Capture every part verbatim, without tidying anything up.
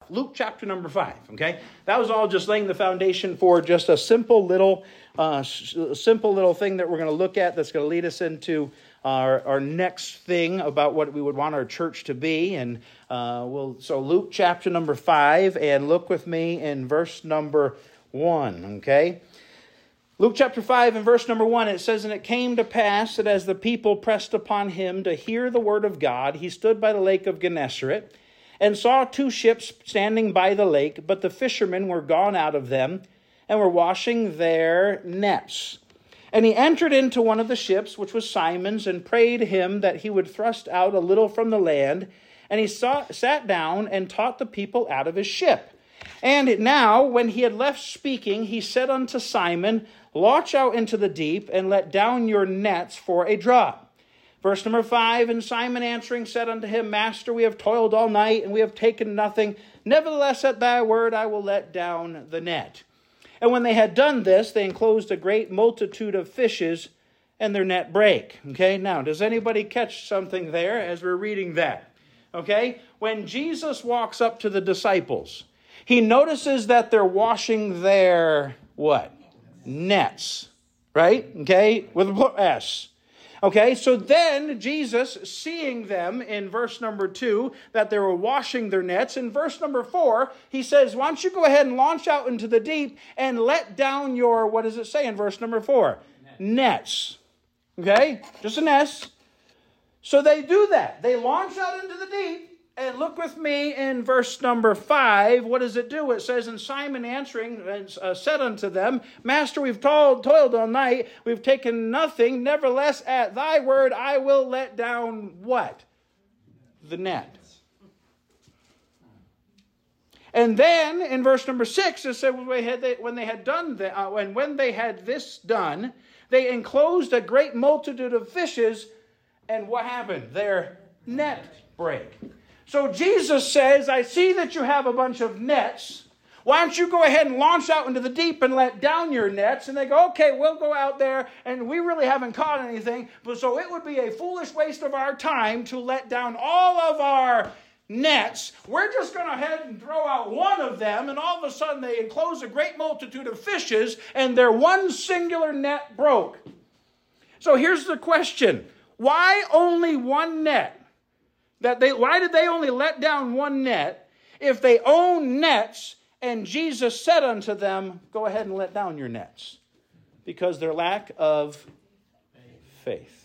Luke chapter number five, okay? That was all just laying the foundation for just a simple little, uh, simple little thing that we're going to look at that's going to lead us into our, our next thing about what we would want our church to be. And uh, we'll so Luke chapter number five, and look with me in verse number one, okay? Luke chapter five and verse number one, it says, "And it came to pass that as the people pressed upon him to hear the word of God, he stood by the lake of Gennesaret, and saw two ships standing by the lake, but the fishermen were gone out of them, and were washing their nets. And he entered into one of the ships, which was Simon's, and prayed him that he would thrust out a little from the land. And he saw, sat down and taught the people out of his ship. And now, when he had left speaking, he said unto Simon, Launch out into the deep, and let down your nets for a draught. Verse number five, "And Simon answering said unto him, Master, we have toiled all night, and we have taken nothing. Nevertheless, at thy word I will let down the net. And when they had done this, they enclosed a great multitude of fishes, and their net brake." Okay, now, does anybody catch something there as we're reading that? Okay, when Jesus walks up to the disciples, he notices that they're washing their, what? Nets, right? Okay, with a S. Okay, so then Jesus, seeing them in verse number two, that they were washing their nets, in verse number four, he says, why don't you go ahead and launch out into the deep and let down your, what does it say in verse number four? Nets. Okay, just an S. So they do that. They launch out into the deep. And look with me in verse number five. What does it do? It says, "And Simon answering uh, said unto them, Master, we've toiled, toiled all night. We've taken nothing. Nevertheless, at thy word, I will let down" what? The net. And then in verse number six, it said, when they had done that, uh, and when they had this done, they enclosed a great multitude of fishes. And what happened? Their net brake. So Jesus says, I see that you have a bunch of nets. Why don't you go ahead and launch out into the deep and let down your nets? And they go, okay, we'll go out there, and we really haven't caught anything. But so it would be a foolish waste of our time to let down all of our nets. We're just going to head and throw out one of them, and all of a sudden they enclose a great multitude of fishes, and their one singular net broke. So here's the question. Why only one net? That they, why did they only let down one net if they own nets, and Jesus said unto them, go ahead and let down your nets? Because their lack of faith.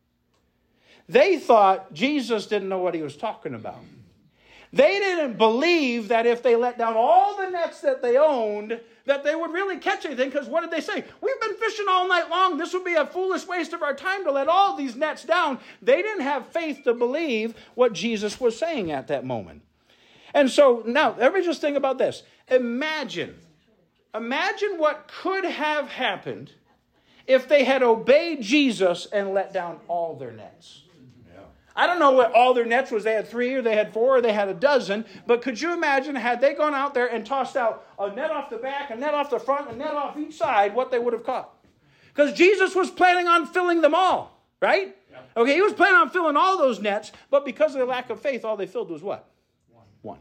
They thought Jesus didn't know what he was talking about. They didn't believe that if they let down all the nets that they owned, that they would really catch anything. Because what did they say? We've been fishing all night long. This would be a foolish waste of our time to let all these nets down. They didn't have faith to believe what Jesus was saying at that moment. And so now, everybody just think about this. Imagine, imagine what could have happened if they had obeyed Jesus and let down all their nets. I don't know what all their nets was. They had three, or they had four, or they had a dozen. But could you imagine, had they gone out there and tossed out a net off the back, a net off the front, a net off each side, what they would have caught? Because Jesus was planning on filling them all, right? Yeah. Okay, he was planning on filling all those nets, but because of their lack of faith, all they filled was what? One. One.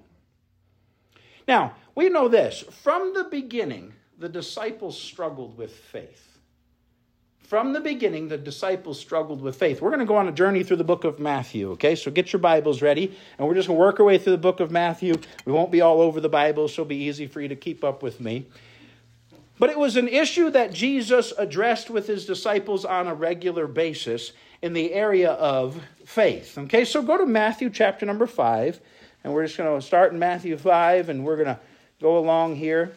Now, we know this. From the beginning, the disciples struggled with faith. From the beginning, the disciples struggled with faith. We're going to go on a journey through the book of Matthew, okay? So get your Bibles ready, and we're just going to work our way through the book of Matthew. We won't be all over the Bible, so it'll be easy for you to keep up with me. But it was an issue that Jesus addressed with his disciples on a regular basis in the area of faith, okay? So go to Matthew chapter number five, and we're just going to start in Matthew five, and we're going to go along here.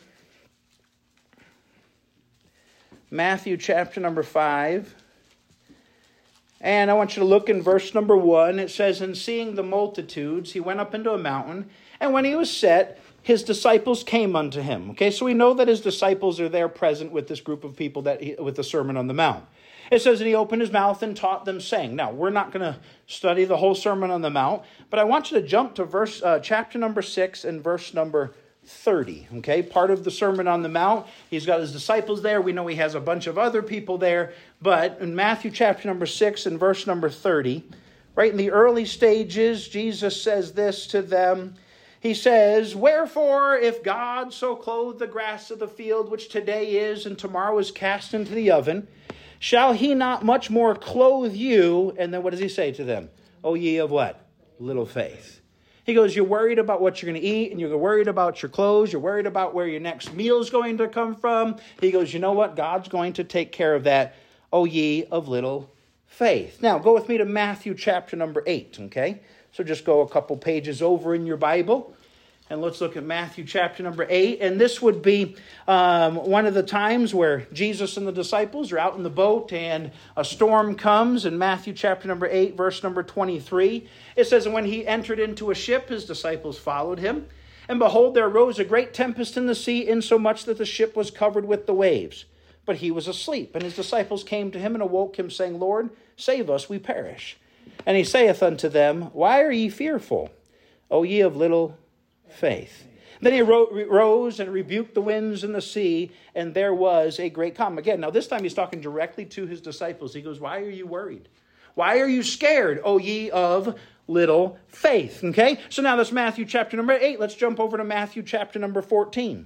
Matthew chapter number five. And I want you to look in verse number one. It says, "And seeing the multitudes, he went up into a mountain. And when he was set, his disciples came unto him." Okay, so we know that his disciples are there present with this group of people that he, with the Sermon on the Mount. It says, "And he opened his mouth and taught them, saying." Now, we're not going to study the whole Sermon on the Mount, but I want you to jump to verse uh, chapter number six and verse number thirty, okay? Part of the Sermon on the Mount. He's got his disciples there. We know he has a bunch of other people there. But in Matthew chapter number six and verse number thirty, right in the early stages, Jesus says this to them. He says, wherefore, if God so clothe the grass of the field, which today is and tomorrow is cast into the oven, shall he not much more clothe you? And then what does he say to them? O ye of what? Little faith. He goes, you're worried about what you're going to eat, and you're worried about your clothes. You're worried about where your next meal is going to come from. He goes, you know what? God's going to take care of that. O ye of little faith. Now, go with me to Matthew chapter number eight, okay? So just go a couple pages over in your Bible, and let's look at Matthew chapter number eight. And this would be um, one of the times where Jesus and the disciples are out in the boat, and a storm comes. In Matthew chapter number eight, verse number twenty-three, it says, and when he entered into a ship, his disciples followed him. And behold, there arose a great tempest in the sea, insomuch that the ship was covered with the waves. But he was asleep. And his disciples came to him and awoke him, saying, Lord, save us, we perish. And he saith unto them, why are ye fearful, O ye of little faith? Then he rose and rebuked the winds and the sea, and there was a great calm. Again, now this time he's talking directly to his disciples. He goes, why are you worried? Why are you scared, O ye of little faith? Okay, so now that's Matthew chapter number eight. Let's jump over to Matthew chapter number fourteen.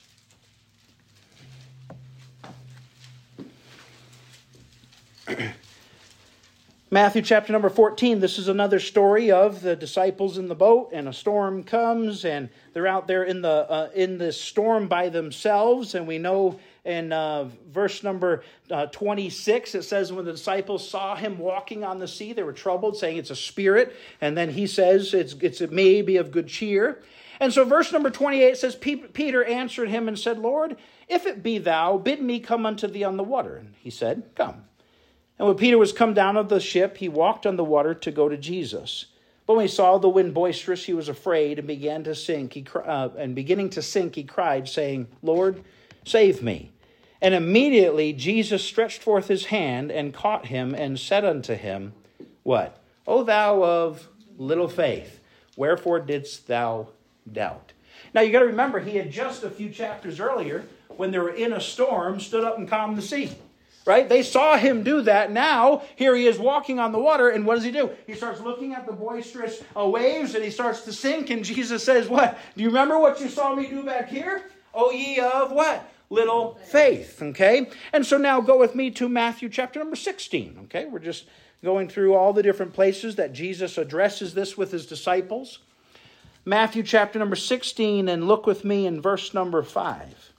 Matthew chapter number fourteen, this is another story of the disciples in the boat, and a storm comes, and they're out there in the uh, in this storm by themselves. And we know in uh, verse number uh, twenty-six, it says, when the disciples saw him walking on the sea, they were troubled, saying it's a spirit. And then he says, it's, it's it may be of good cheer. And so verse number twenty-eight says, Peter answered him and said, Lord, if it be thou, bid me come unto thee on the water. And he said, come. And when Peter was come down of the ship, he walked on the water to go to Jesus. But when he saw the wind boisterous, he was afraid and began to sink. He uh, and beginning to sink, he cried, saying, Lord, save me. And immediately Jesus stretched forth his hand and caught him and said unto him, what? O thou of little faith, wherefore didst thou doubt? Now you got to remember, he had just a few chapters earlier, when they were in a storm, stood up and calmed the sea. Right? They saw him do that. Now, here he is walking on the water, and what does he do? He starts looking at the boisterous uh, waves, and he starts to sink, and Jesus says, what? Do you remember what you saw me do back here? O ye of what? Little faith. Okay? And so now go with me to Matthew chapter number sixteen. Okay? We're just going through all the different places that Jesus addresses this with his disciples. Matthew chapter number sixteen, and look with me in verse number five.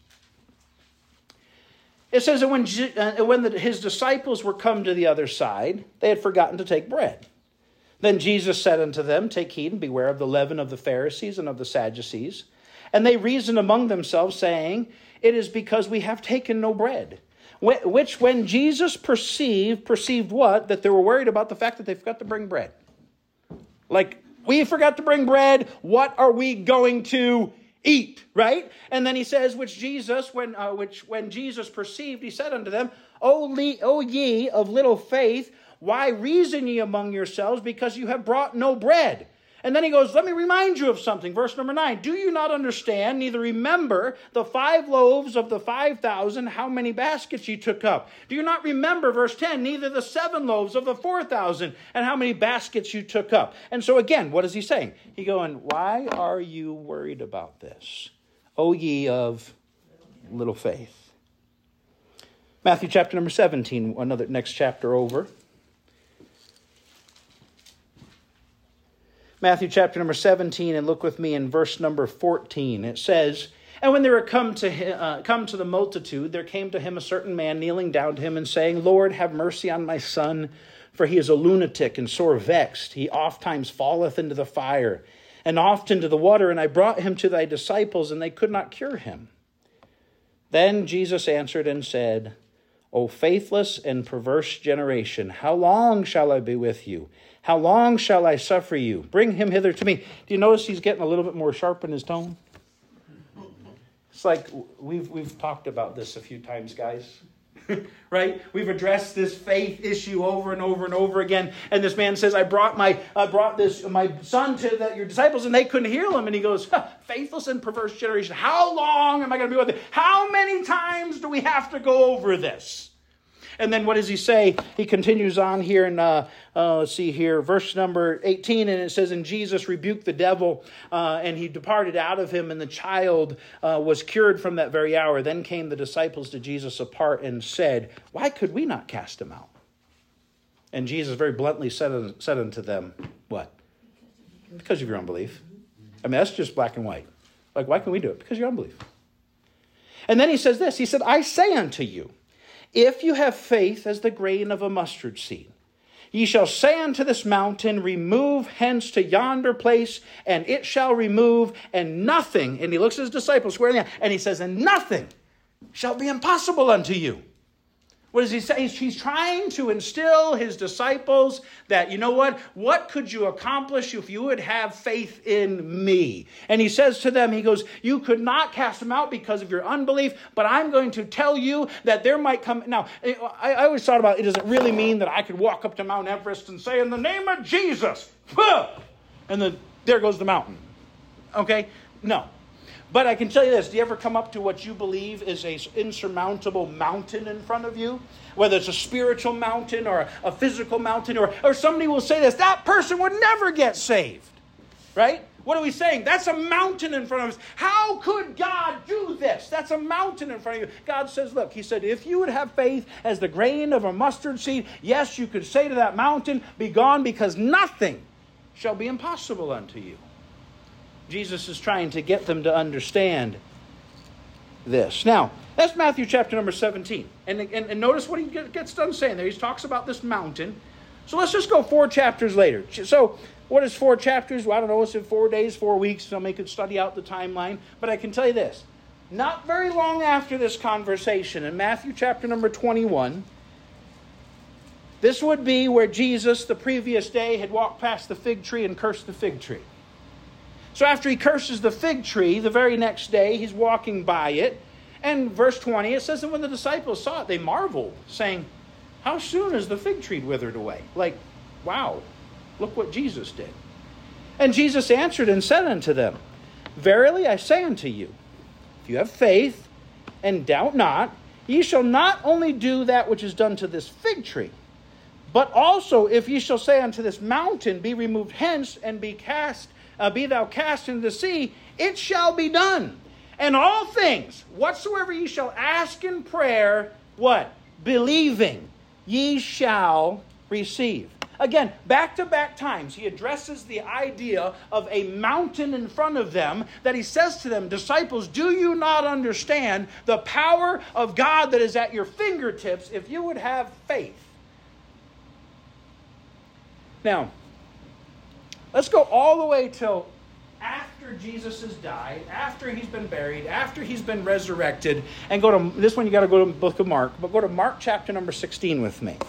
It says that when, uh, when the, his disciples were come to the other side, they had forgotten to take bread. Then Jesus said unto them, take heed and beware of the leaven of the Pharisees and of the Sadducees. And they reasoned among themselves, saying, it is because we have taken no bread. Which when Jesus perceived, perceived what? That they were worried about the fact that they forgot to bring bread. Like, we forgot to bring bread. What are we going to eat, right? And then he says, which Jesus, when uh, which when Jesus perceived, he said unto them, O, le- o ye of little faith, why reason ye among yourselves, because you have brought no bread? And then he goes, let me remind you of something. Verse number nine, do you not understand, neither remember the five loaves of the five thousand, how many baskets ye took up? Do you not remember, verse ten, neither the seven loaves of the four thousand, and how many baskets you took up? And so again, what is he saying? He going, why are you worried about this, O ye of little faith? Matthew chapter number seventeen, another next chapter over. Matthew chapter number seventeen, and look with me in verse number fourteen. It says, and when they were come to uh, come to the multitude, there came to him a certain man kneeling down to him and saying, Lord, have mercy on my son, for he is a lunatic and sore vexed. He oft times falleth into the fire, and oft into the water, and I brought him to thy disciples, and they could not cure him. Then Jesus answered and said, O faithless and perverse generation, how long shall I be with you? How long shall I suffer you? Bring him hither to me. Do you notice he's getting a little bit more sharp in his tone? It's like we've we've talked about this a few times, guys. Right? We've addressed this faith issue over and over and over again. And this man says, I brought my I brought this my son to the, your disciples, and they couldn't heal him. And he goes, huh, faithless and perverse generation. How long am I going to be with it? How many times do we have to go over this? And then what does he say? He continues on here in, uh, uh, let's see here, verse number eighteen, and it says, and Jesus rebuked the devil, uh, and he departed out of him, and the child uh, was cured from that very hour. Then came the disciples to Jesus apart and said, why could we not cast him out? And Jesus very bluntly said, said unto them, what? Because of your unbelief. I mean, that's just black and white. Like, why can we do it? Because of your unbelief. And then he says this, he said, I say unto you, if you have faith as the grain of a mustard seed, ye shall say unto this mountain, remove hence to yonder place, and it shall remove, and nothing, and he looks at his disciples squarely, and he says, and nothing shall be impossible unto you. What does he say? He's, he's trying to instill his disciples that, you know what? What could you accomplish if you would have faith in me? And he says to them, he goes, you could not cast them out because of your unbelief, but I'm going to tell you that there might come... Now, I, I always thought about, it doesn't really mean that I could walk up to Mount Everest and say, in the name of Jesus, and then there goes the mountain. Okay? No. But I can tell you this, do you ever come up to what you believe is an insurmountable mountain in front of you? Whether it's a spiritual mountain or a, a physical mountain, or, or somebody will say this, that person would never get saved. Right? What are we saying? That's a mountain in front of us. How could God do this? That's a mountain in front of you. God says, look, he said, if you would have faith as the grain of a mustard seed, yes, you could say to that mountain, be gone, because nothing shall be impossible unto you. Jesus is trying to get them to understand this. Now, that's Matthew chapter number seventeen. And, and, and notice what he gets done saying there. He talks about this mountain. So let's just go four chapters later. So what is four chapters? Well, I don't know. It's in four days, four weeks. Somebody could study out the timeline. But I can tell you this. Not very long after this conversation, in Matthew chapter number twenty-one, this would be where Jesus, the previous day, had walked past the fig tree and cursed the fig tree. So after he curses the fig tree, the very next day, he's walking by it. And verse twenty, it says that when the disciples saw it, they marveled, saying, how soon is the fig tree withered away? Like, wow, look what Jesus did. And Jesus answered and said unto them, verily I say unto you, if you have faith and doubt not, ye shall not only do that which is done to this fig tree, but also if ye shall say unto this mountain, be removed hence and be cast Uh, be thou cast into the sea, it shall be done. And all things, whatsoever ye shall ask in prayer, what? Believing, ye shall receive. Again, back-to-back times, he addresses the idea of a mountain in front of them, that he says to them, disciples, do you not understand the power of God that is at your fingertips if you would have faith? Now, let's go all the way till after Jesus has died, after he's been buried, after he's been resurrected, and go to, this one you got to go to the book of Mark, but go to Mark chapter number sixteen with me.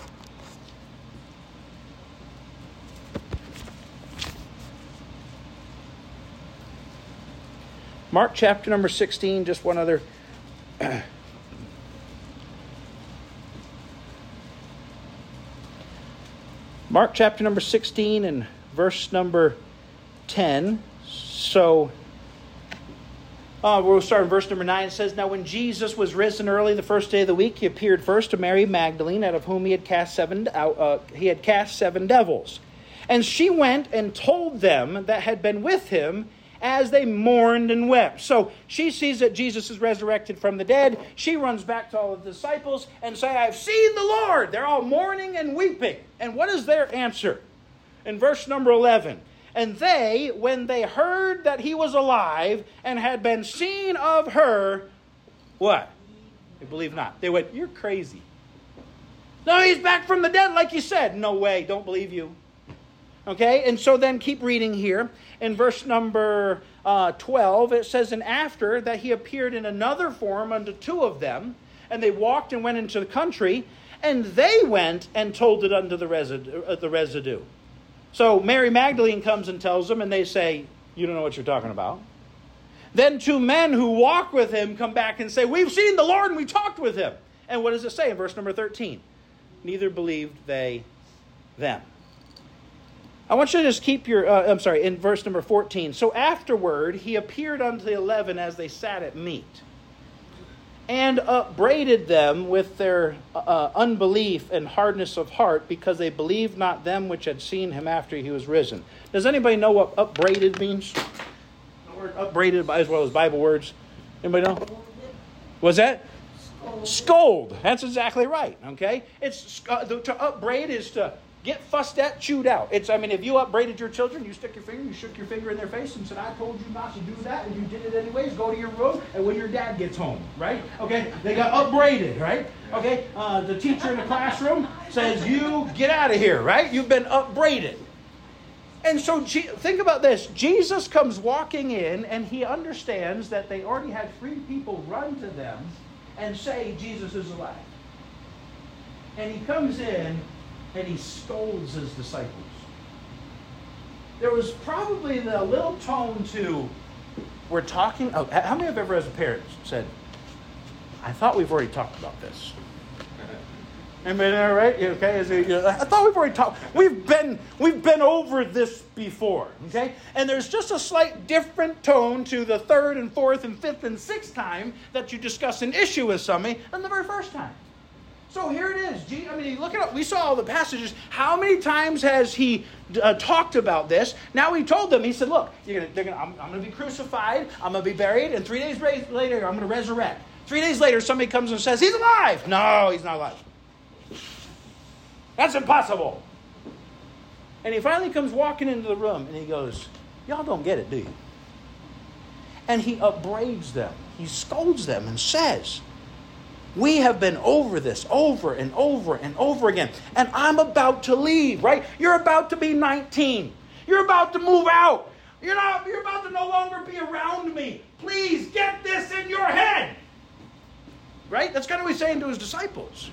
Mark chapter number sixteen, just one other... Mark chapter number sixteen and verse number ten. So, uh, we'll start in verse number nine. It says, now when Jesus was risen early the first day of the week, he appeared first to Mary Magdalene, out of whom he had cast seven, uh, he had cast seven devils. And she went and told them that had been with him, as they mourned and wept. So she sees that Jesus is resurrected from the dead. She runs back to all of the disciples and say, I've seen the Lord. They're all mourning and weeping. And what is their answer? In verse number eleven, and they, when they heard that he was alive and had been seen of her, what? They believe not. They went, you're crazy. No, he's back from the dead like you said. No way, don't believe you. Okay, and so then keep reading here. In verse number uh, twelve, it says, and after that he appeared in another form unto two of them, and they walked and went into the country, and they went and told it unto the residue. Uh, the residue. So Mary Magdalene comes and tells them, and they say, you don't know what you're talking about. Then two men who walk with him come back and say, we've seen the Lord and we talked with him. And what does it say in verse number thirteen? Neither believed they them. I want you to just keep your, uh, I'm sorry, in verse number fourteen. So afterward, he appeared unto the eleven as they sat at meat. and upbraided them with their uh, unbelief and hardness of heart, because they believed not them which had seen him after he was risen. Does anybody know what upbraided means? The word upbraided as well as Bible words. Anybody know? Was that? Scold. Scold. That's exactly right. Okay? It's uh, to upbraid is to get fussed at, chewed out. It's, I mean, if you upbraided your children, you stick your finger, you shook your finger in their face and said, I told you not to do that, and you did it anyways, go to your room, and when your dad gets home, right? Okay, they got upbraided, right? Okay, uh, the teacher in the classroom says, you get out of here, right? You've been upbraided. And so Je- think about this. Jesus comes walking in, and he understands that they already had three people run to them and say, Jesus is alive. And he comes in, and he scolds his disciples. There was probably the little tone to, we're talking, oh, how many of you ever as a parent said, I thought we've already talked about this? Anybody all right? Okay, Is it, you know, I thought we've already talked, we've been, we've been over this before, okay? And there's just a slight different tone to the third and fourth and fifth and sixth time that you discuss an issue with somebody than the very first time. So here it is. I mean, look it up. We saw all the passages. How many times has he uh, talked about this? Now he told them. He said, "Look, you're gonna, they're gonna, I'm, I'm going to be crucified. I'm going to be buried, and three days later, I'm going to resurrect." Three days later, somebody comes and says, "He's alive." No, he's not alive. That's impossible. And he finally comes walking into the room, and he goes, "Y'all don't get it, do you?" And he upbraids them. He scolds them and says, we have been over this over and over and over again. And I'm about to leave, right? You're about to be nineteen. You're about to move out. You're not, you're about to no longer be around me. Please get this in your head. Right? That's kind of what he's saying to his disciples.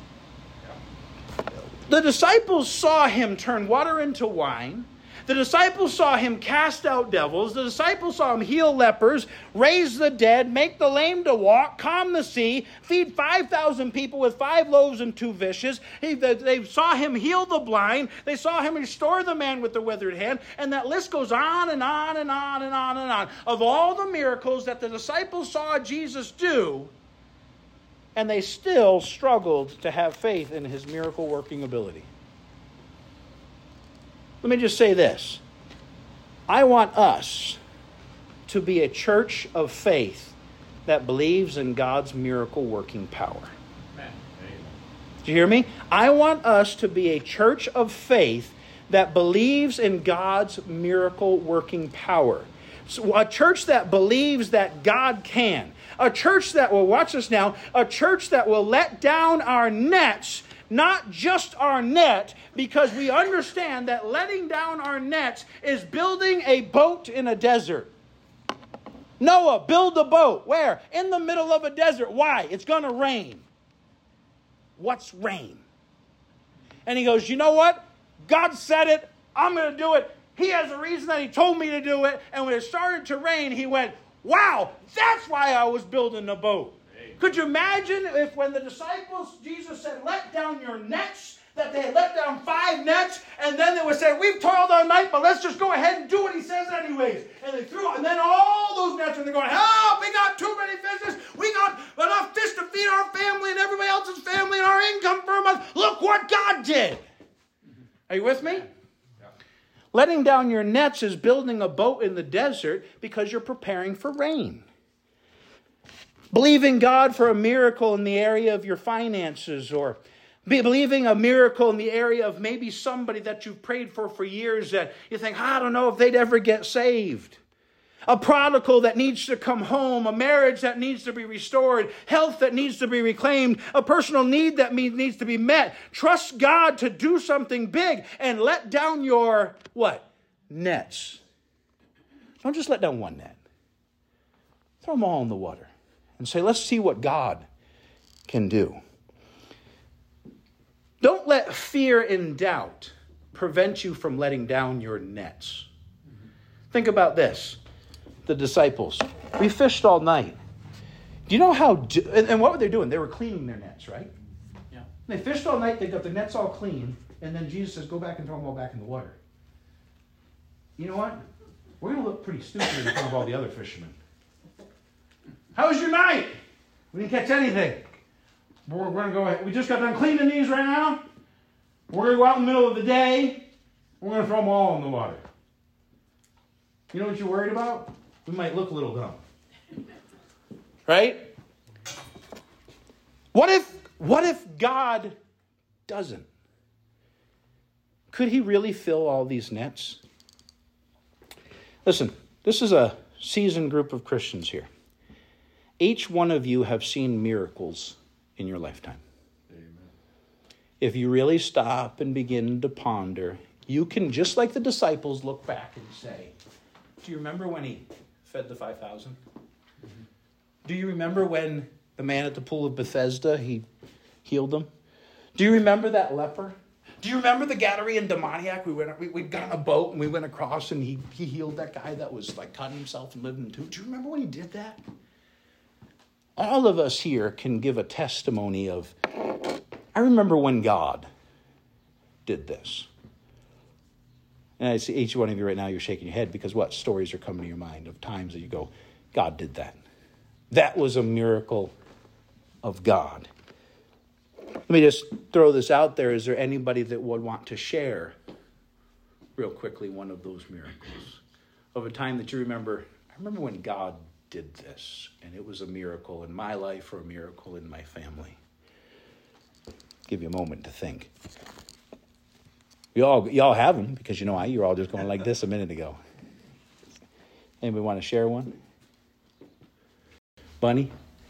The disciples saw him turn water into wine. The disciples saw him cast out devils. The disciples saw him heal lepers, raise the dead, make the lame to walk, calm the sea, feed five thousand people with five loaves and two fishes. He, they saw him heal the blind. They saw him restore the man with the withered hand. And that list goes on and on and on and on and on. Of all the miracles that the disciples saw Jesus do, and they still struggled to have faith in his miracle-working ability. Let me just say this. I want us to be a church of faith that believes in God's miracle-working power. Amen. Do you hear me? I want us to be a church of faith that believes in God's miracle-working power. So a church that believes that God can. A church that will, watch this now, a church that will let down our nets, not just our net, because we understand that letting down our nets is building a boat in a desert. Noah, build a boat. Where? In the middle of a desert. Why? It's going to rain. What's rain? And he goes, you know what? God said it. I'm going to do it. He has a reason that he told me to do it. And when it started to rain, he went, wow, that's why I was building the boat. Could you imagine if when the disciples, Jesus said, let down your nets, that they had let down five nets, and then they would say, we've toiled all night, but let's just go ahead and do what he says anyways. And they threw it, and then all those nets, and they're going, help, we got too many fishes, we got enough fish to feed our family and everybody else's family and our income for a month. Look what God did. Are you with me? Yeah. Letting down your nets is building a boat in the desert because you're preparing for rain. Believing God for a miracle in the area of your finances, or believing a miracle in the area of maybe somebody that you've prayed for for years that you think, I don't know if they'd ever get saved. A prodigal that needs to come home, a marriage that needs to be restored, health that needs to be reclaimed, a personal need that needs to be met. Trust God to do something big and let down your, what? Nets. Don't just let down one net. Throw them all in the water. And say, let's see what God can do. Don't let fear and doubt prevent you from letting down your nets. Mm-hmm. Think about this. The disciples. We fished all night. Do you know how... Do, and, and what were they doing? They were cleaning their nets, right? Yeah. They fished all night. They got the nets all clean. And then Jesus says, go back and throw them all back in the water. You know what? We're going to look pretty stupid in front of all the other fishermen. How was your night? We didn't catch anything. But we're going to go ahead. We just got done cleaning these right now. We're going to go out in the middle of the day. We're going to throw them all in the water. You know what you're worried about? We might look a little dumb. Right? What if, what if God doesn't? Could he really fill all these nets? Listen, this is a seasoned group of Christians here. Each one of you have seen miracles in your lifetime. Amen. If you really stop and begin to ponder, you can, just like the disciples, look back and say, do you remember when he fed the five thousand? Mm-hmm. Do you remember when the man at the pool of Bethesda, he healed them? Do you remember that leper? Do you remember the Gadarene demoniac? We went, we, we got on a boat and we went across and he, he healed that guy that was like cutting himself and living in two. Do you remember when he did that? All of us here can give a testimony of, I remember when God did this. And I see each one of you right now, you're shaking your head because what? Stories are coming to your mind of times that you go, God did that. That was a miracle of God. Let me just throw this out there. Is there anybody that would want to share real quickly one of those miracles? Of a time that you remember, I remember when God did this, and it was a miracle in my life or a miracle in my family. Give you a moment to think. You all, you all have them because you know why? You were all just going like this a minute ago. Anybody want to share one? Bunny?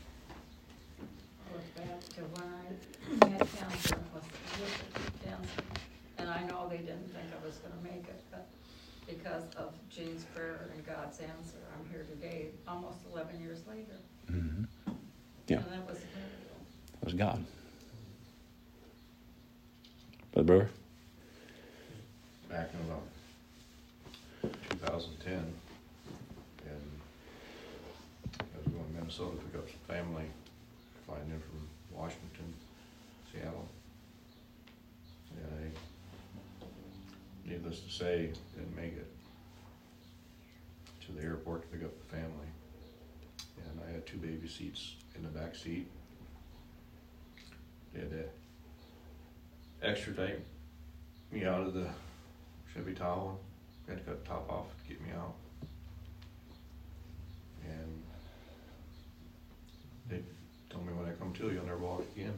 I was back to when I had cancer, was with cancer, and I know they didn't think I was going to make it, but because of Jean's prayer and God's answer, I'm here today, almost eleven years later. Mm-hmm. Yeah. And that was a miracle. That was God. Brother Brewer? Back in about two thousand ten, and I was going to Minnesota to pick up some family, flying in from Washington, Seattle. And I, needless to say, didn't make it to the airport to pick up the family. And I had two baby seats in the back seat. They had to extradite me out of the Chevy Tahoe. Had to cut the top off to get me out. And they told me when I come to, you'll never walk again.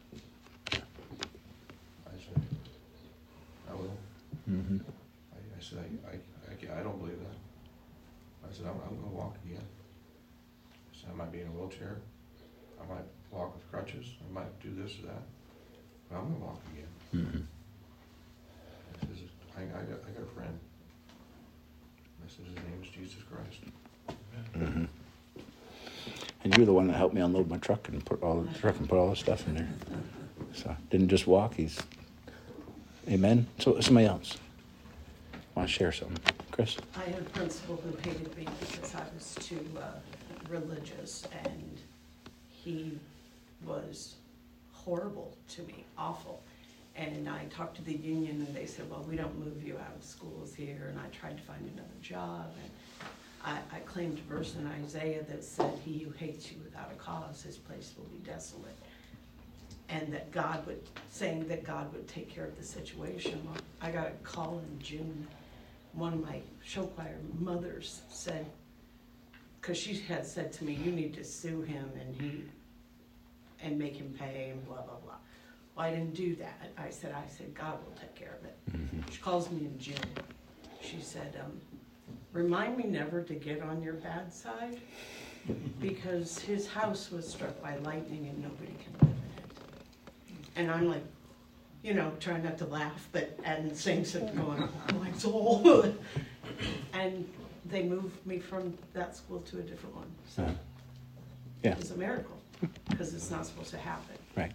I said, I will. Mm-hmm. I, I said, I, I, I, can't- I don't believe that. I said, I'm, I'm gonna walk again. I said, I might be in a wheelchair. I might walk with crutches. I might do this or that. But I'm gonna walk again. Mm-hmm. I says, I, I got, I got a friend. I said, his name is Jesus Christ. Mm-hmm. And you're the one that helped me unload my truck and put all the truck and put all the stuff in there. So didn't just walk. He's, amen. So somebody else want to share something, Chris? I had a principal who hated me because I was too uh, religious, and he was horrible to me, awful. And I talked to the union, and they said, well, we don't move you out of schools here. And I tried to find another job. And I, I claimed a verse in Isaiah that said, he who hates you without a cause, his place will be desolate. And that God would, saying that God would take care of the situation. Well, I got a call in June. One of my show choir mothers said, because she had said to me, you need to sue him and he, and make him pay and blah, blah, blah. Well, I didn't do that. I said, I said, God will take care of it. Mm-hmm. She calls me in June. She said, um, remind me never to get on your bad side because his house was struck by lightning and nobody can live in it. And I'm like, you know, trying not to laugh, but at the same time going, oh, my soul. And they moved me from that school to a different one. So yeah. It was a miracle because it's not supposed to happen. Right.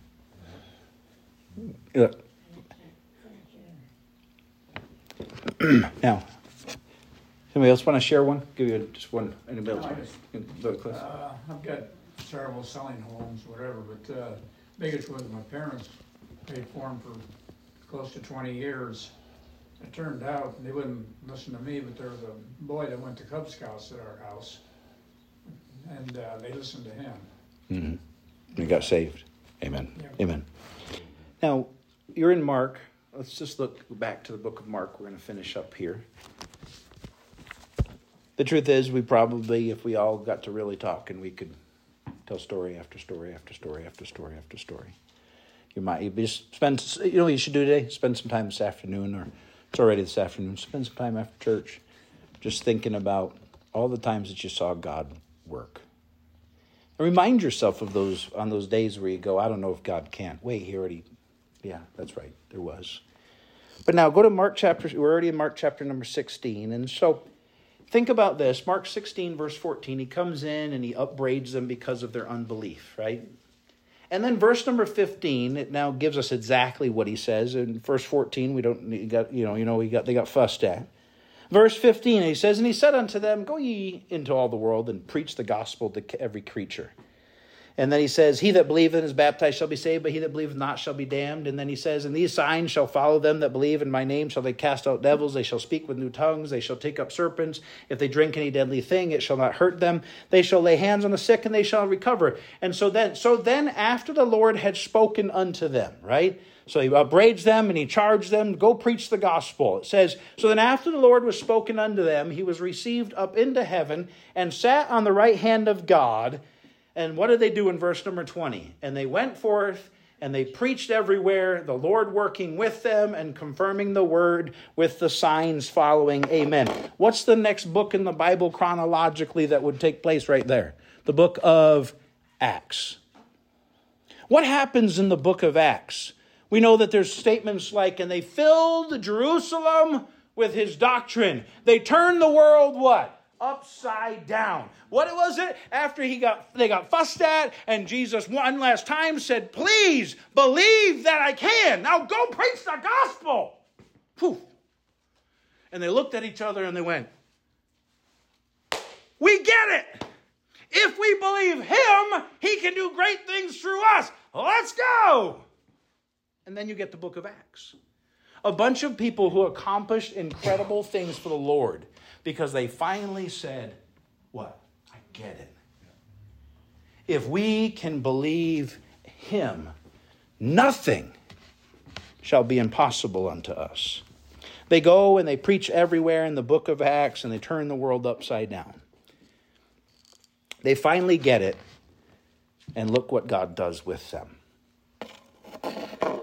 Yeah. Now, somebody else want to share one? Give you just one. Anybody else? No, I just, uh, I've got several selling homes, whatever, but uh, biggest was my parents paid for them for close to twenty years. It turned out they wouldn't listen to me, but there was a boy that went to Cub Scouts at our house, and uh, they listened to him. Mm-hmm. and he got saved. Amen. Yeah. Amen. Now, you're in Mark. Let's just look back to the book of Mark. We're going to finish up here. The truth is, we probably, if we all got to really talk, and we could tell story after story after story after story after story. You might you just spend, you know what you should do today? Spend some time this afternoon, or it's already this afternoon. Spend some time after church just thinking about all the times that you saw God work. And remind yourself of those, on those days where you go, I don't know if God can. Wait, he already, yeah, that's right, there was. But now go to Mark chapter, we're already in Mark chapter number sixteen, and so think about this. Mark sixteen, verse fourteen, he comes in and he upbraids them because of their unbelief, right? And then verse number fifteen, it now gives us exactly what he says. In verse fourteen, we don't, you got, you know, you know, we got, they got fussed at. Verse fifteen, he says, and he said unto them, go ye into all the world and preach the gospel to every creature. And then he says, he that believeth and is baptized shall be saved, but he that believeth not shall be damned. And then he says, and these signs shall follow them that believe in my name. Shall they cast out devils? They shall speak with new tongues. They shall take up serpents. If they drink any deadly thing, it shall not hurt them. They shall lay hands on the sick, and they shall recover. And so then, so then after the Lord had spoken unto them, right? So he upbraids them and he charged them, go preach the gospel. It says, so then after the Lord was spoken unto them, he was received up into heaven and sat on the right hand of God. And what did they do in verse number twenty? And they went forth and they preached everywhere, the Lord working with them and confirming the word with the signs following. Amen. What's the next book in the Bible chronologically that would take place right there? The book of Acts. What happens in the book of Acts? We know that there's statements like, and they filled Jerusalem with his doctrine. They turned the world what? Upside down. What was it? After he got, they got fussed at, and Jesus one last time said, please believe that I can. Now go preach the gospel. Whew. And they looked at each other and they went, we get it. If we believe him, he can do great things through us. Let's go. And then you get the book of Acts. A bunch of people who accomplished incredible things for the Lord because they finally said, what? I get it. If we can believe him, nothing shall be impossible unto us. They go and they preach everywhere in the book of Acts and they turn the world upside down. They finally get it, and look what God does with them. Let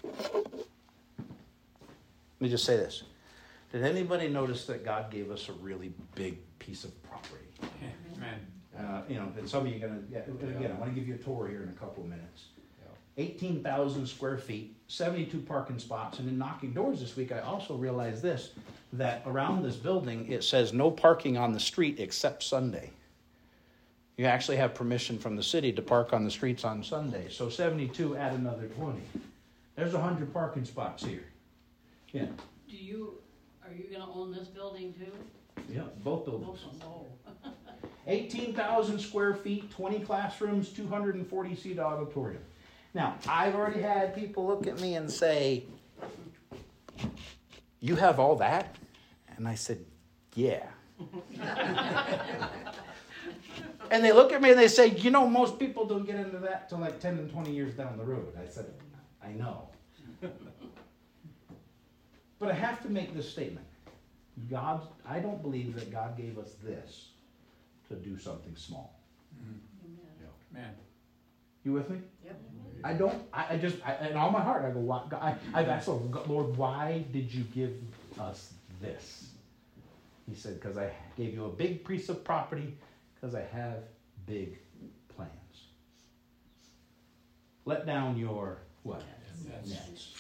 me just say this. Did anybody notice that God gave us a really big piece of property? Amen. Uh, you know, and some of you are going to, again, I want to give you a tour here in a couple of minutes. eighteen thousand square feet, seventy-two parking spots, and in knocking doors this week, I also realized this, that around this building, it says no parking on the street except Sunday. You actually have permission from the city to park on the streets on Sunday. So seventy-two, add another twenty. There's one hundred parking spots here. Yeah. Do you, are you gonna own this building too? Yeah, both buildings. Oh. eighteen thousand square feet, twenty classrooms, two hundred forty seat auditorium. Now, I've already had people look at me and say, you have all that? And I said, yeah. And they look at me and they say, you know, most people don't get into that till like ten and twenty years down the road. I said, I know. But I have to make this statement. God, I don't believe that God gave us this to do something small. Mm-hmm. Man. You with me? Yep. I don't, I, I just, I, in all my heart, I go, why, I, I've asked the Lord, why did you give us this? He said, because I gave you a big piece of property, because I have big plans. Let down your, what? Nets. Nets.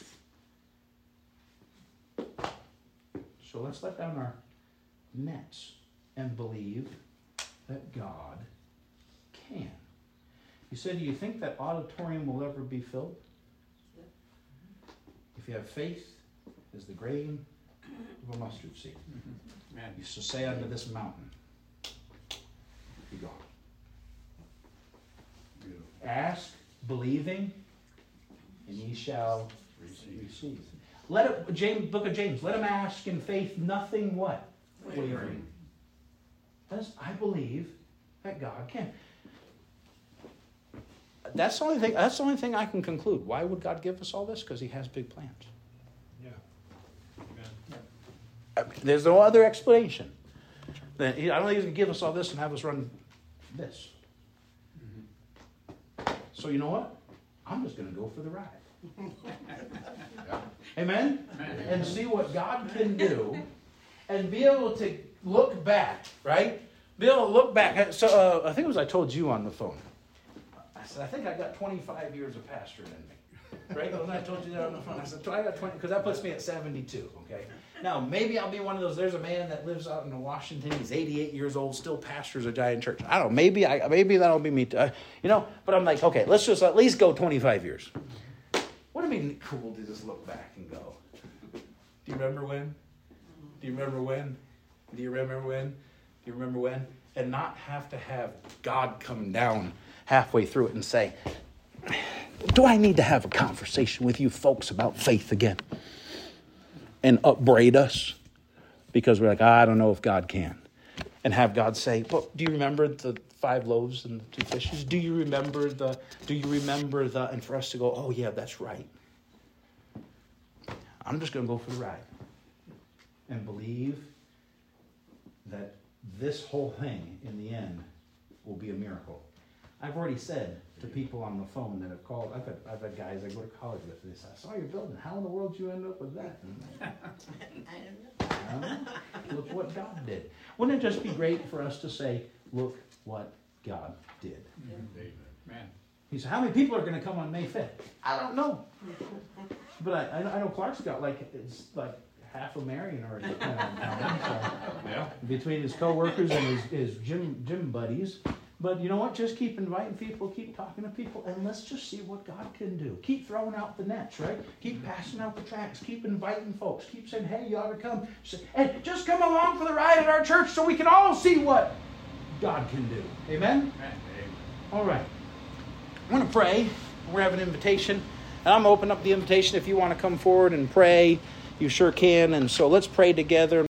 So let's let down our nets and believe that God can. You said, do you think that auditorium will ever be filled? Yeah. If you have faith as the grain of a mustard seed. Mm-hmm. Man. You shall say unto this mountain, be gone. Beautiful. Ask, believing, and ye shall Receive. receive. Let it, James, book of James, let him ask in faith nothing what? Wavering. Wavering. Because I believe that God can. that's the only thing. That's the only thing I can conclude. Why would God give us all this? Because He has big plans. Yeah. I mean, there's no other explanation. Then he, I don't think He's going to give us all this and have us run this. Mm-hmm. So you know what? I'm just going to go for the ride. Yeah. Amen? And see what God can do and be able to look back, right? Be able to look back. So uh, I think it was I told you on the phone. I said, I think I got twenty-five years of pastoring in me. Right? When I told you that on the phone, I said, I got twenty, because that puts me at seventy-two, okay? Now, maybe I'll be one of those, there's a man that lives out in Washington, he's eighty-eight years old, still pastors a giant church. I don't know, maybe I, maybe that'll be me, uh, you know? But I'm like, okay, let's just at least go twenty-five years. Wouldn't it be cool to just look back and go, do you remember when? Do you remember when? Do you remember when? Do you remember when? And not have to have God come down halfway through it and say, do I need to have a conversation with you folks about faith again? And upbraid us because we're like, I don't know if God can. And have God say, well, do you remember the five loaves and the two fishes? Do you remember the, do you remember the, and for us to go, oh yeah, that's right. I'm just going to go for the ride and believe that this whole thing in the end will be a miracle. I've already said to people on the phone that have called, I've had, I've had guys I go to college with, they say, I saw your building. How in the world did you end up with that? I don't know. Look what God did. Wouldn't it just be great for us to say, look what God did? Man. He said, how many people are going to come on May fifth? I don't know. But I, I know Clark's got like, it's like half of Marion already. So, Yeah. between his co-workers and his, his gym, gym buddies. But you know what? Just keep inviting people, keep talking to people, and let's just see what God can do. Keep throwing out the nets, right? Keep passing out the tracts. Keep inviting folks. Keep saying, hey, you ought to come. And just come along for the ride at our church so we can all see what God can do. Amen? Amen. All right. I want to pray. We're having an invitation. And I'm going to open up the invitation. If you want to come forward and pray, you sure can. And so let's pray together.